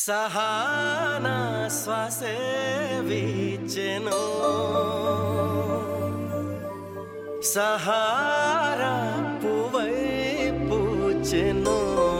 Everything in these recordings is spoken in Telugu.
సహానా శ్వాసే వీచెను సహారా పువ్వై పూచెను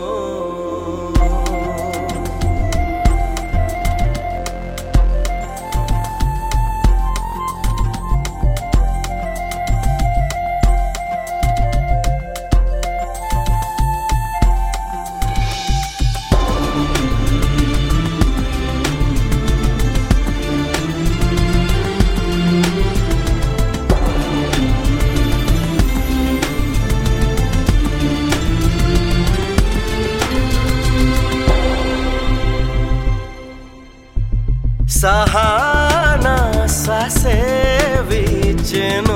సహానా శ్వాసే వీచెను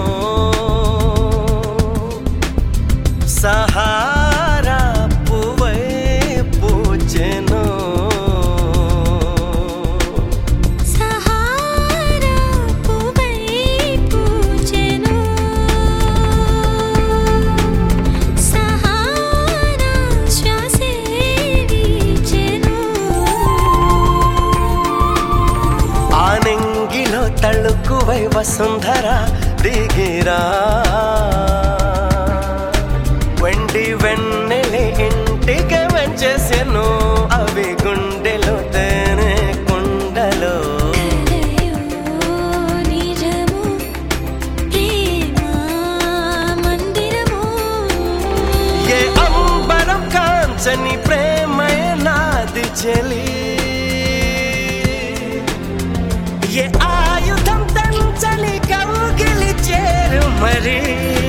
సహారా పువ్వై పూచెను సహారా పువ్వై పూచెను సహారా శ్వాసే వీచెను ఆనంగిలో తళుకువై వసుంధర దిగిరా వెండి వెన్నెలి ఇంటికి వచ్చేసెను అవి గుండెలో తేనె కుండలో నిజము ప్రేమ మందిరము ఏ అంబరం కాంచని ప్రేమయ నాది చెలి ఏ ఆయుధం దంచని కౌగిలి చేరు మరి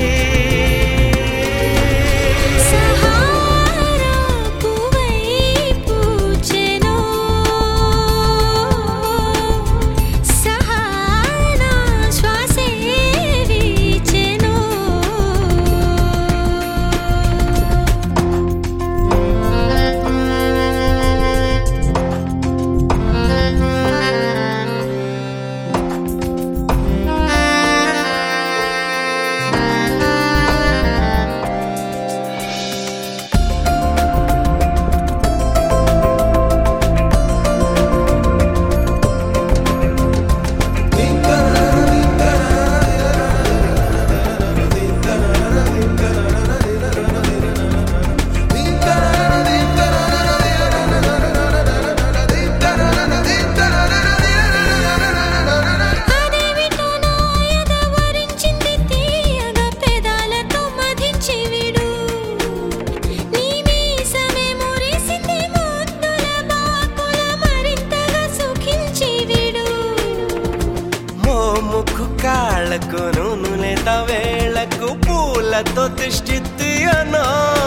సహారా పువ్వై పూచెను సహారా శ్వాసే వీచెను అదేవిటో నా ఎద వరించింది తీయగా పెదాలతో మధించి విడు నీ మీసమే మురిసింది ముద్దుల బాకుల మరింతగా సుఖించి విడు మోముకు కాళ్ళకు నూనెత వేళకు పూలతో తిష్టియను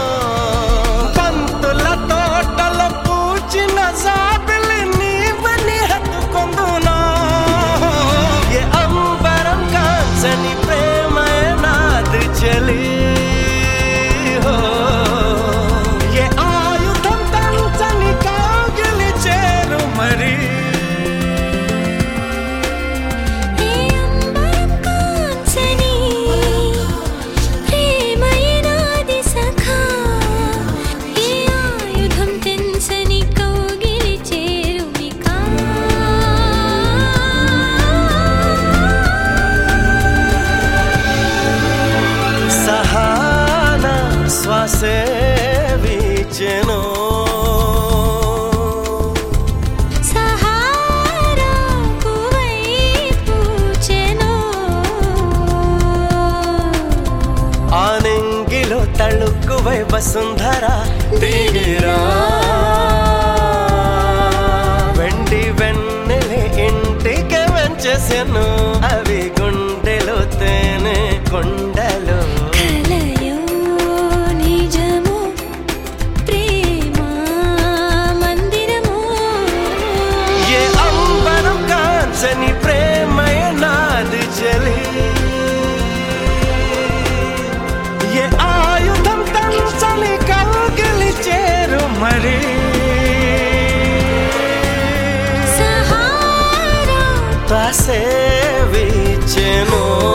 పంతుల తోటల పూచిన సాపిలి నీవని హత్తుకొందునా ఏ అంబరం కాంచని ప్రేమ నాది చెలి హో ఏ ఆయుధం తంచని కాగిలి చేరు మరి ఏ అంబరం కాంచని ప్రేమయే నాది సఖా ఏ ఆయుధం తెంచని కౌగిలి చేరుమికా సహానా శ్వాసే వీచెను సహారా పువ్వై పూచెను ఆనంగిలో తళుకువై వసుంధర దిగిరా వెండి వెన్నెలి ఇంటికి వచ్చేసెను అవి గుండెలో తేనె కొండలు కలయో నిజము ప్రేమ మందిరము ఏ అంబరం కాంచని ప్రేమయ నాది చెలి ఏ ఆయుధం తంచని కౌగిలి చేరు మరి సహారా శ్వాసే వీచెను